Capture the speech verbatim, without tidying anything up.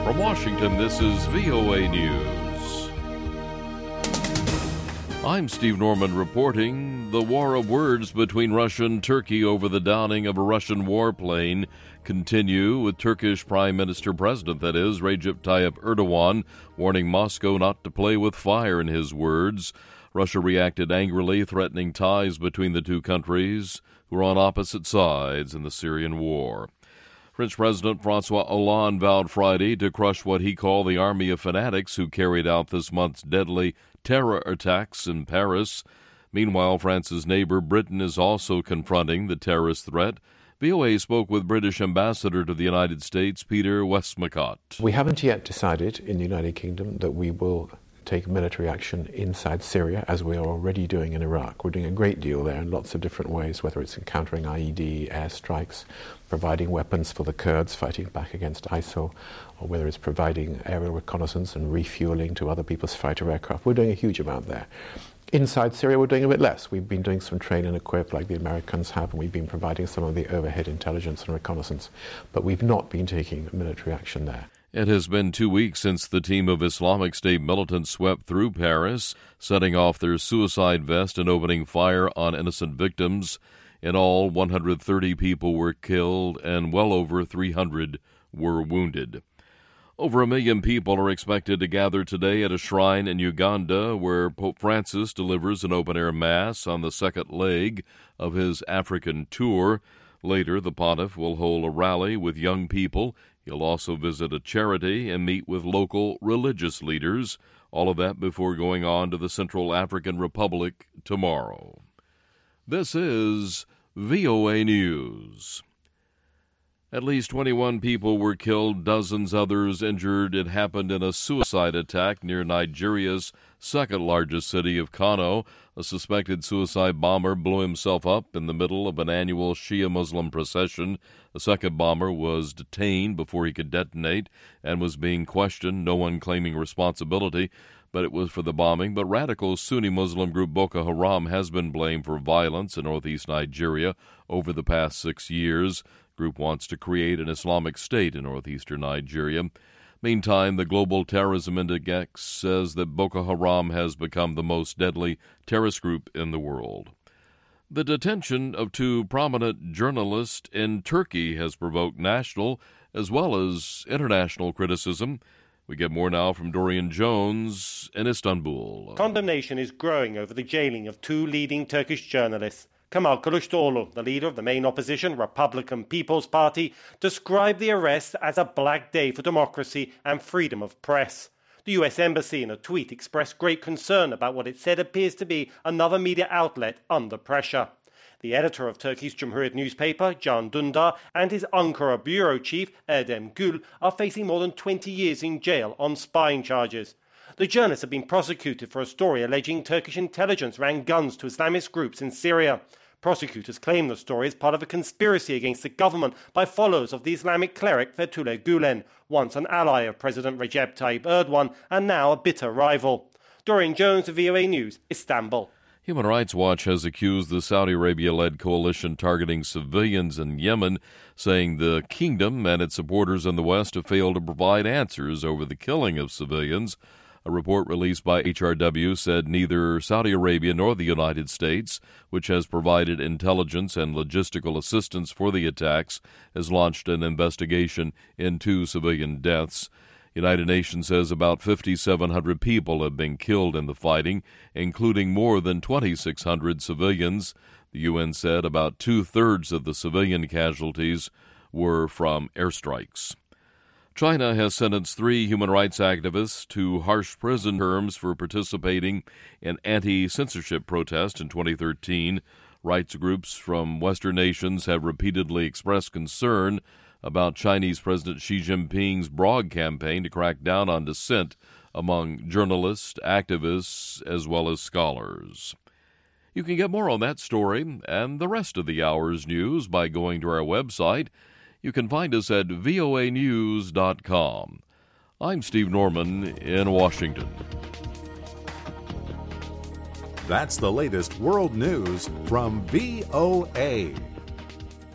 From Washington, this is V O A News. I'm Steve Norman reporting. The war of words between Russia and Turkey over the downing of a Russian warplane continue, with Turkish Prime Minister, President that is, Recep Tayyip Erdogan, warning Moscow not to play with fire, in his words. Russia reacted angrily, threatening ties between the two countries, who are on opposite sides in the Syrian war. French President François Hollande vowed Friday to crush what he called the army of fanatics who carried out this month's deadly terror attacks in Paris. Meanwhile, France's neighbor Britain is also confronting the terrorist threat. V O A spoke with British Ambassador to the United States, Peter Westmacott. We haven't yet decided in the United Kingdom that we will take military action inside Syria, as we are already doing in Iraq. We're doing a great deal there in lots of different ways, whether it's encountering I E D, airstrikes, providing weapons for the Kurds fighting back against ISIL, or whether it's providing aerial reconnaissance and refueling to other people's fighter aircraft. We're doing a huge amount there. Inside Syria, we're doing a bit less. We've been doing some train and equip like the Americans have, and we've been providing some of the overhead intelligence and reconnaissance, but we've not been taking military action there. It has been two weeks since the team of Islamic State militants swept through Paris, setting off their suicide vest and opening fire on innocent victims. In all, one hundred thirty people were killed and well over three hundred were wounded. Over a million people are expected to gather today at a shrine in Uganda, where Pope Francis delivers an open-air mass on the second leg of his African tour. Later, the pontiff will hold a rally with young people. He'll also visit a charity and meet with local religious leaders. All of that before going on to the Central African Republic tomorrow. This is V O A News. At least twenty-one people were killed, dozens others injured. It happened in a suicide attack near Nigeria's second-largest city of Kano. A suspected suicide bomber blew himself up in the middle of an annual Shia Muslim procession. A second bomber was detained before he could detonate and was being questioned, no one claiming responsibility, but it was for the bombing. But radical Sunni Muslim group Boko Haram has been blamed for violence in northeast Nigeria over the past six years. The group wants to create an Islamic State in northeastern Nigeria. Meantime, the Global Terrorism Index says that Boko Haram has become the most deadly terrorist group in the world. The detention of two prominent journalists in Turkey has provoked national as well as international criticism. We get more now from Dorian Jones in Istanbul. Condemnation is growing over the jailing of two leading Turkish journalists. Kemal Kılıçdaroğlu, the leader of the main opposition, Republican People's Party, described the arrest as a black day for democracy and freedom of press. The U S Embassy, in a tweet, expressed great concern about what it said appears to be another media outlet under pressure. The editor of Turkey's Cumhuriyet newspaper, Can Dündar, and his Ankara bureau chief, Erdem Gül, are facing more than twenty years in jail on spying charges. The journalists have been prosecuted for a story alleging Turkish intelligence ran guns to Islamist groups in Syria. Prosecutors claim the story is part of a conspiracy against the government by followers of the Islamic cleric Fethullah Gülen, once an ally of President Recep Tayyip Erdogan and now a bitter rival. Dorian Jones of V O A News, Istanbul. Human Rights Watch has accused the Saudi Arabia-led coalition targeting civilians in Yemen, saying the kingdom and its supporters in the West have failed to provide answers over the killing of civilians. A report released by H R W said neither Saudi Arabia nor the United States, which has provided intelligence and logistical assistance for the attacks, has launched an investigation into civilian deaths. United Nations says about five thousand seven hundred people have been killed in the fighting, including more than two thousand six hundred civilians. The U N said about two-thirds of the civilian casualties were from airstrikes. China has sentenced three human rights activists to harsh prison terms for participating in anti-censorship protests in twenty thirteen. Rights groups from Western nations have repeatedly expressed concern about Chinese President Xi Jinping's broad campaign to crack down on dissent among journalists, activists, as well as scholars. You can get more on that story and the rest of the hour's news by going to our website. You can find us at V O A news dot com. I'm Steve Norman in Washington. That's the latest world news from V O A.